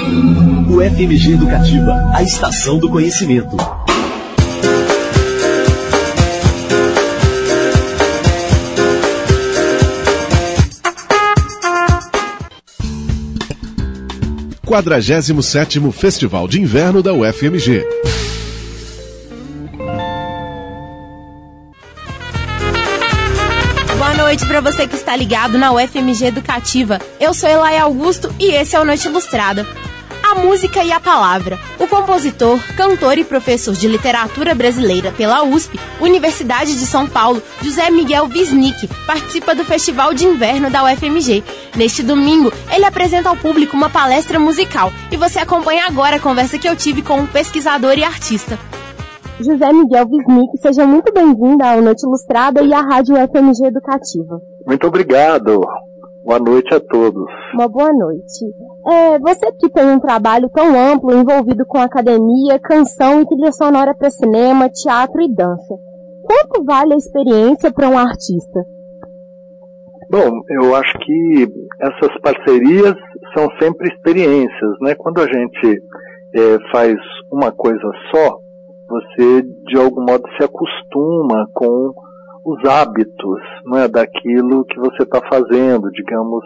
UFMG Educativa, a estação do conhecimento. º47º Festival de Inverno da UFMG. Boa noite para você que está ligado na UFMG Educativa. Eu sou Elay Augusto e esse é o Noite Ilustrada. A música e a palavra. O compositor, cantor e professor de literatura brasileira pela USP, Universidade de São Paulo, José Miguel Wisnik, participa do Festival de Inverno da UFMG. Neste domingo, ele apresenta ao público uma palestra musical e você acompanha agora a conversa que eu tive com um pesquisador e artista. José Miguel Wisnik, seja muito bem-vindo ao Noite Ilustrada e à Rádio UFMG Educativa. Muito obrigado. Boa noite a todos. Uma boa noite. Você que tem um trabalho tão amplo envolvido com academia, canção e trilha sonora para cinema, teatro e dança. Quanto vale a experiência para um artista? Bom, eu acho que essas parcerias são sempre experiências, né? Quando a gente faz uma coisa só, você de algum modo se acostuma com os hábitos, não é, daquilo que você está fazendo. Digamos,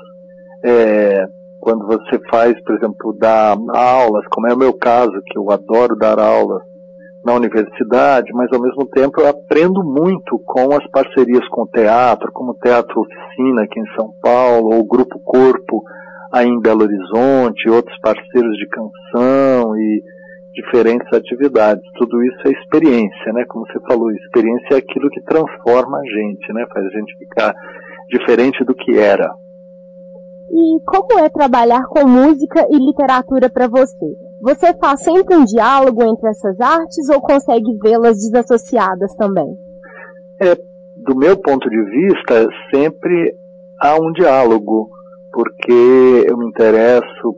quando você faz, por exemplo, dar aulas, como é o meu caso, que eu adoro dar aulas na universidade, mas ao mesmo tempo eu aprendo muito com as parcerias com o teatro, como o Teatro Oficina aqui em São Paulo, ou o Grupo Corpo aí em Belo Horizonte, outros parceiros de canção e diferentes atividades. Tudo isso é experiência, né? Como você falou, experiência é aquilo que transforma a gente, né? Faz a gente ficar diferente do que era. E como é trabalhar com música e literatura para você? Você faz sempre um diálogo entre essas artes ou consegue vê-las desassociadas também? Do meu ponto de vista, sempre há um diálogo, porque eu me interesso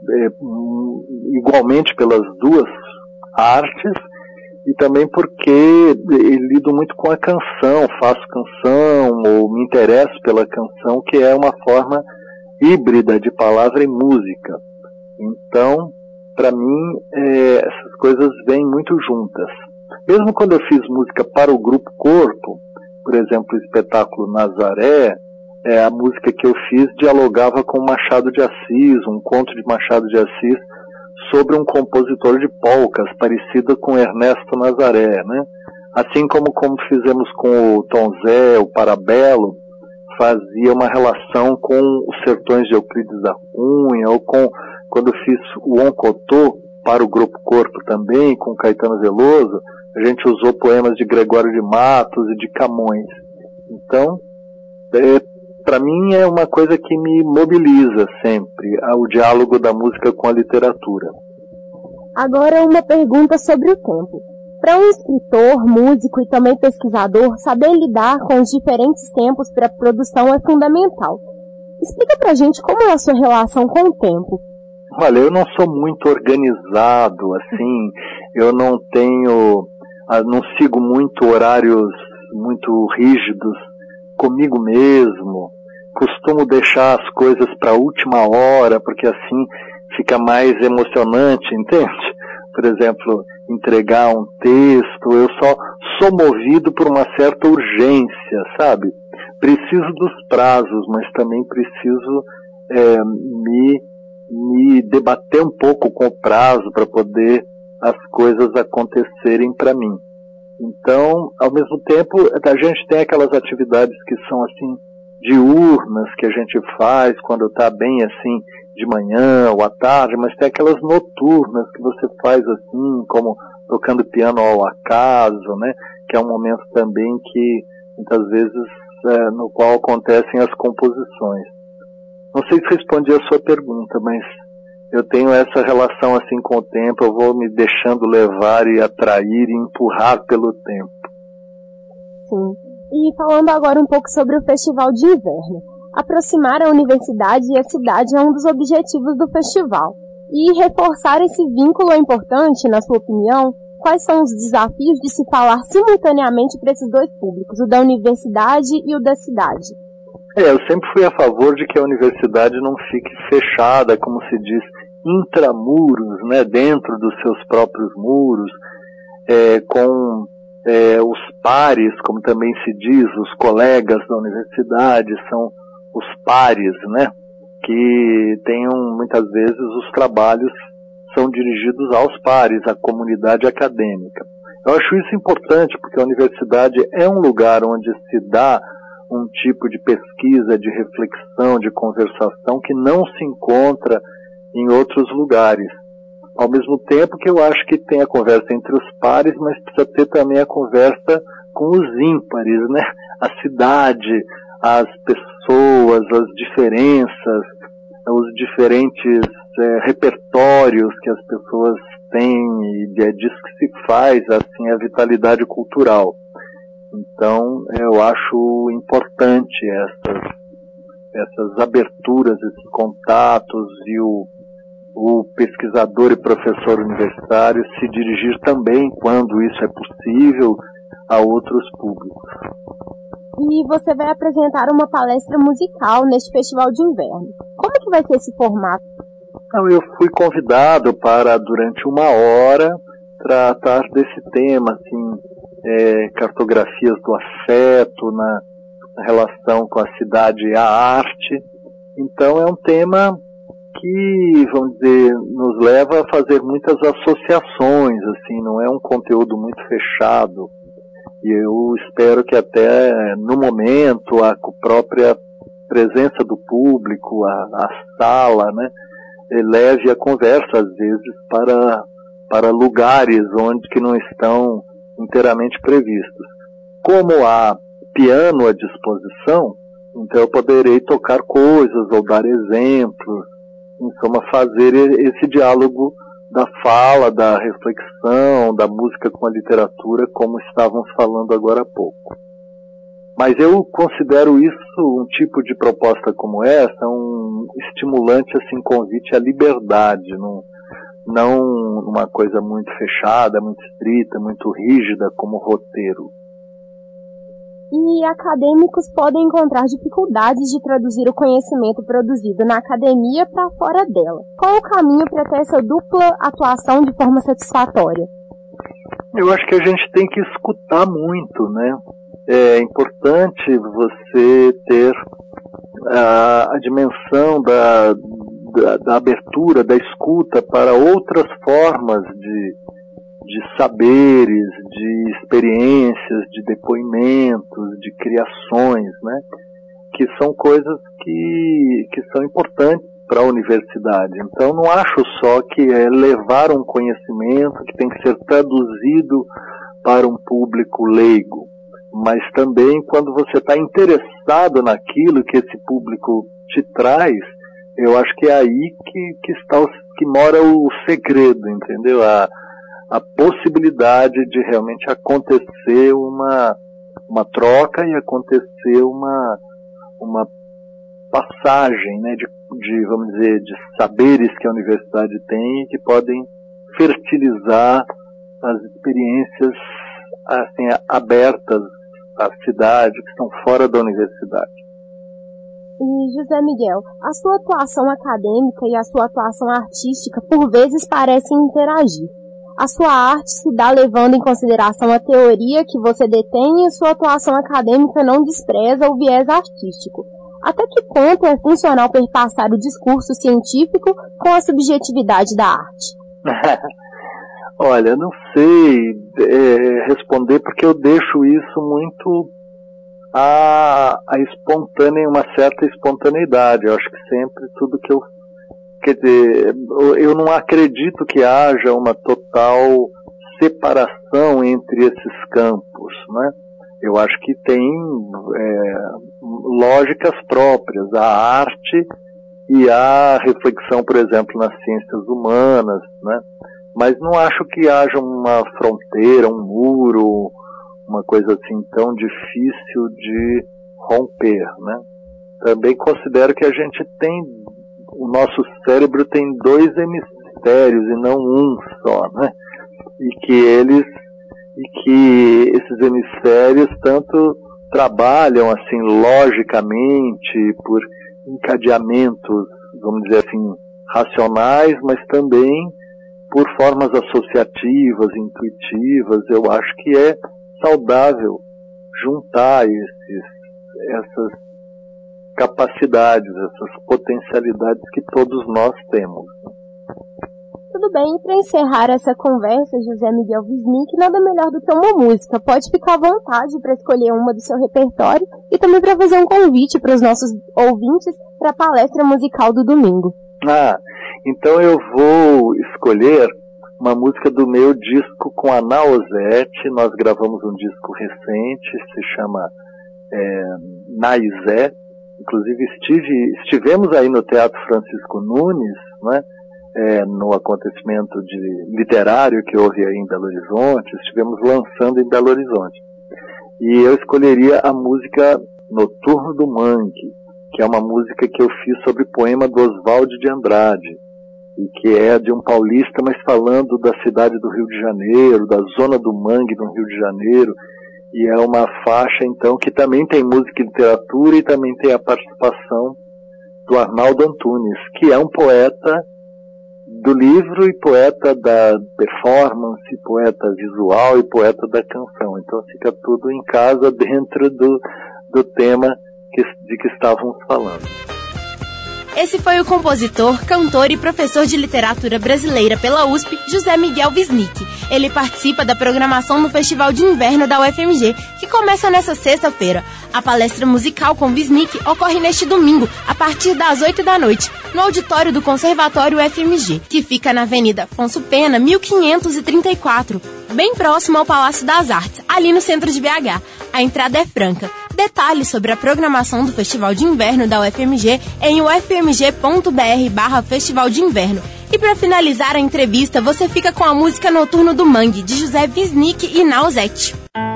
igualmente pelas duas artes e também porque lido muito com a canção, faço canção ou me interesso pela canção, que é uma forma híbrida de palavra e música. Então, para mim, essas coisas vêm muito juntas. Mesmo quando eu fiz música para o Grupo Corpo, por exemplo, o espetáculo Nazaré, a música que eu fiz dialogava com Machado de Assis, um conto de Machado de Assis sobre um compositor de polcas, parecida com Ernesto Nazaré, né? Assim como fizemos com o Tom Zé, o Parabelo, fazia uma relação com os sertões de Euclides da Cunha, ou quando eu fiz o Oncotô para o Grupo Corpo também, com Caetano Veloso, a gente usou poemas de Gregório de Matos e de Camões. Então, para mim é uma coisa que me mobiliza sempre, o diálogo da música com a literatura. Agora uma pergunta sobre o tempo. Para um escritor, músico e também pesquisador, saber lidar com os diferentes tempos para a produção é fundamental. Explica pra gente como é a sua relação com o tempo. Olha, eu não sou muito organizado, assim, eu não sigo muito horários muito rígidos comigo mesmo. Costumo deixar as coisas para a última hora, porque assim fica mais emocionante, entende? Por exemplo, entregar um texto, eu só sou movido por uma certa urgência, sabe? Preciso dos prazos, mas também preciso me debater um pouco com o prazo para poder as coisas acontecerem para mim. Então, ao mesmo tempo, a gente tem aquelas atividades que são assim diurnas que a gente faz quando está bem assim de manhã ou à tarde, mas tem aquelas noturnas que você faz assim, como tocando piano ao acaso, né? Que é um momento também que muitas vezes no qual acontecem as composições. Não sei se respondi a sua pergunta, mas eu tenho essa relação assim com o tempo, eu vou me deixando levar e atrair e empurrar pelo tempo. Sim. E falando agora um pouco sobre o Festival de Inverno. Aproximar a universidade e a cidade é um dos objetivos do festival. E reforçar esse vínculo é importante, na sua opinião? Quais são os desafios de se falar simultaneamente para esses dois públicos, o da universidade e o da cidade? Eu sempre fui a favor de que a universidade não fique fechada, como se diz, intramuros, né, dentro dos seus próprios muros, com os pares, como também se diz, os colegas da universidade, são os pares, né, que muitas vezes os trabalhos são dirigidos aos pares, à comunidade acadêmica. Eu acho isso importante porque a universidade é um lugar onde se dá um tipo de pesquisa, de reflexão, de conversação que não se encontra em outros lugares. Ao mesmo tempo que eu acho que tem a conversa entre os pares, mas precisa ter também a conversa com os ímpares, né? A cidade, as pessoas, as diferenças, os diferentes repertórios que as pessoas têm, e é disso que se faz assim, a vitalidade cultural. Então, eu acho importante essas aberturas, esses contatos, e o pesquisador e professor universitário se dirigir também, quando isso é possível, a outros públicos. E você vai apresentar uma palestra musical neste festival de inverno. Como é que vai ser esse formato? Eu fui convidado para, durante 1 hora, tratar desse tema, assim, cartografias do afeto, na relação com a cidade e a arte. Então é um tema que, vamos dizer, nos leva a fazer muitas associações, assim, não é um conteúdo muito fechado. E eu espero que até no momento a própria presença do público, a sala, né, leve a conversa, às vezes, para lugares que não estão inteiramente previstos. Como há piano à disposição, então eu poderei tocar coisas ou dar exemplos, em suma, fazer esse diálogo da fala, da reflexão, da música com a literatura, como estávamos falando agora há pouco. Mas eu considero isso, um tipo de proposta como essa, um estimulante, assim, convite à liberdade, não uma coisa muito fechada, muito estrita, muito rígida como roteiro. E acadêmicos podem encontrar dificuldades de traduzir o conhecimento produzido na academia para fora dela. Qual o caminho para ter essa dupla atuação de forma satisfatória? Eu acho que a gente tem que escutar muito, né? É importante você ter a dimensão da abertura, da escuta para outras formas de saberes, de experiências, de depoimentos, de criações, né? Que são coisas que são importantes para a universidade. Então, não acho só que é levar um conhecimento que tem que ser traduzido para um público leigo, mas também quando você está interessado naquilo que esse público te traz, eu acho que é aí que mora o segredo, entendeu? A possibilidade de realmente acontecer uma troca e acontecer uma passagem, né, vamos dizer, de saberes que a universidade tem e que podem fertilizar as experiências, assim, abertas à cidade, que estão fora da universidade. E, José Miguel, a sua atuação acadêmica e a sua atuação artística por vezes parecem interagir. A sua arte se dá levando em consideração a teoria que você detém e sua atuação acadêmica não despreza o viés artístico. Até que ponto é funcional perpassar o discurso científico com a subjetividade da arte? Olha, não sei responder, porque eu deixo isso muito a uma certa espontaneidade. Eu acho que sempre tudo que eu... Quer dizer, eu não acredito que haja uma total separação entre esses campos, né? Eu acho que tem lógicas próprias, a arte e a reflexão, por exemplo, nas ciências humanas, né? Mas não acho que haja uma fronteira, um muro, uma coisa assim tão difícil de romper, né? Também considero que o nosso cérebro tem 2 hemisférios e não um só, né? E que esses hemisférios tanto trabalham assim logicamente por encadeamentos, vamos dizer assim, racionais, mas também por formas associativas, intuitivas. Eu acho que é saudável juntar essas capacidades, essas potencialidades que todos nós temos. Tudo bem, e para encerrar essa conversa, José Miguel Wisnik, nada melhor do que uma música. Pode ficar à vontade para escolher uma do seu repertório e também para fazer um convite para os nossos ouvintes para a palestra musical do domingo. Então eu vou escolher uma música do meu disco com a Naozete. Nós gravamos um disco recente, se chama Naizé. Inclusive estivemos aí no Teatro Francisco Nunes, né, no acontecimento literário que houve aí em Belo Horizonte. Estivemos lançando em Belo Horizonte. E eu escolheria a música Noturno do Mangue, que é uma música que eu fiz sobre poema do Oswald de Andrade, e que é de um paulista, mas falando da cidade do Rio de Janeiro, da zona do Mangue no Rio de Janeiro. E é uma faixa, então, que também tem música e literatura e também tem a participação do Arnaldo Antunes, que é um poeta do livro e poeta da performance, poeta visual e poeta da canção. Então fica tudo em casa dentro do tema de que estávamos falando. Esse foi o compositor, cantor e professor de literatura brasileira pela USP, José Miguel Wisnik. Ele participa da programação no Festival de Inverno da UFMG, que começa nesta sexta-feira. A palestra musical com Wisnik ocorre neste domingo, a partir das 8 da noite, no auditório do Conservatório UFMG, que fica na Avenida Afonso Pena, 1534, bem próximo ao Palácio das Artes, ali no centro de BH. A entrada é franca. Detalhes sobre a programação do Festival de Inverno da UFMG em ufmg.br/Festival de Inverno. E para finalizar a entrevista, você fica com a música Noturno do Mangue, de José Wisnik e Naozete.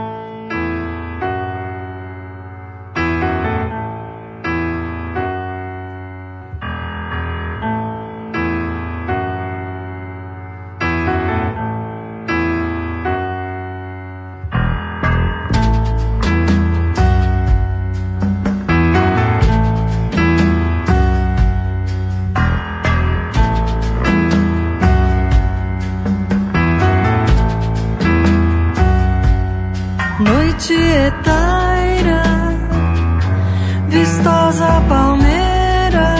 Noite etaira, vistosa palmeira,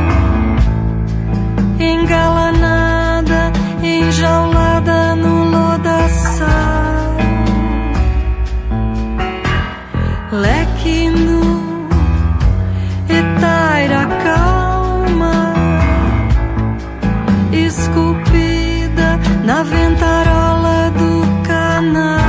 engalanada, enjaulada no lodaçal, leque nu, etaira calma, esculpida na ventarola do canal.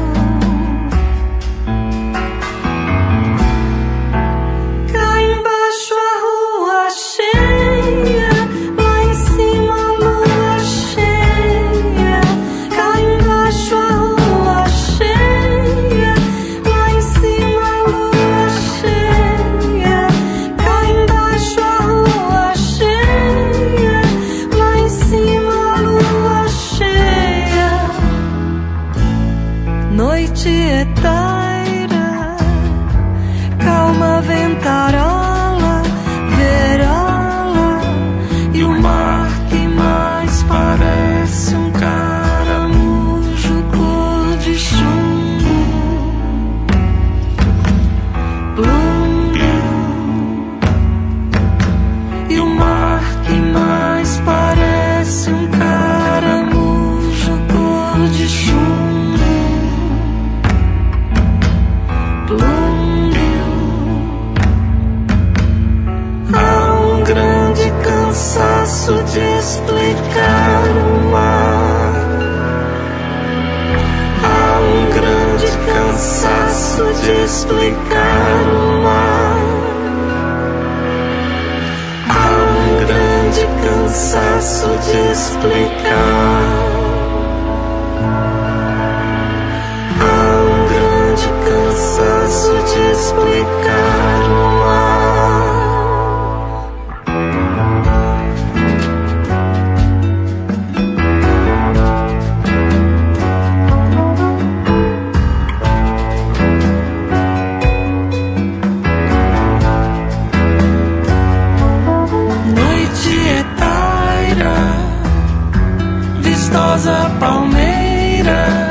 Noite etaira, calma ventarola, verola, e o mar que mais parece um caramujo cor de chumbo. Blum, e o mar que mais parece um caramujo cor de chumbo. Há um grande cansaço de explicar o mar. Há um grande cansaço de explicar o mar. Há um grande cansaço de explicar. Cansaço de explicar o mar. Noite etaira, vistosa palmeira,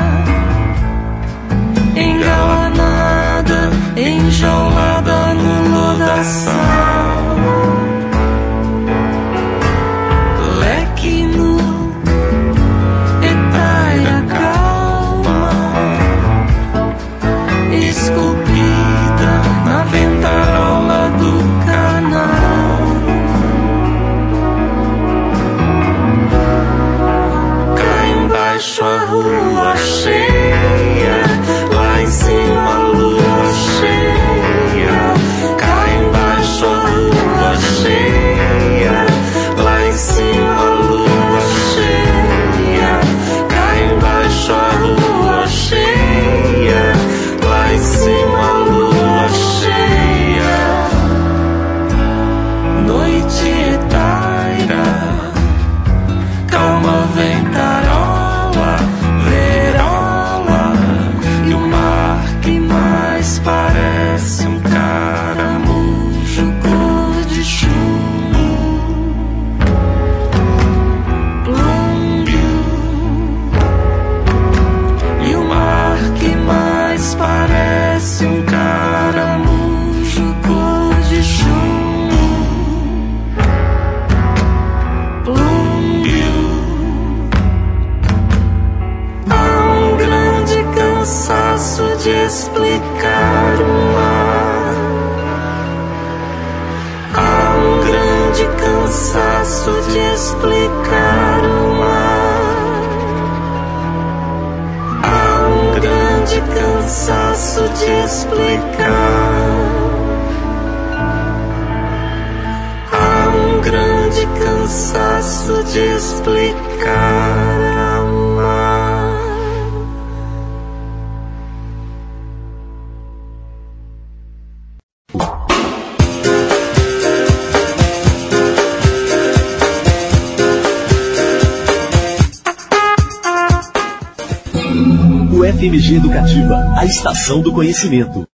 engalanada, enjaulada no lodaçal. Leque nu, etaira calma, esculpida na ventarola do canal. Cá embaixo a rua cheia, lá em cima a lua cheia. Cá embaixo a rua cheia, lá em cima a lua cheia. Cá embaixo a rua cheia, lá em cima a lua cheia. Noite etaira, calma ventarola, verola, e o mar que mais parece um caramujo cor de chumbo. Plúmbio, e o mar que mais parece um caramujo cor de chumbo. Plúmbio, há um grande cansaço de explicar o mar. Há um grande cansaço de explicar o mar. Há um grande cansaço de explicar. Há um grande cansaço de explicar o mar. O FMG Educativa, a estação do conhecimento.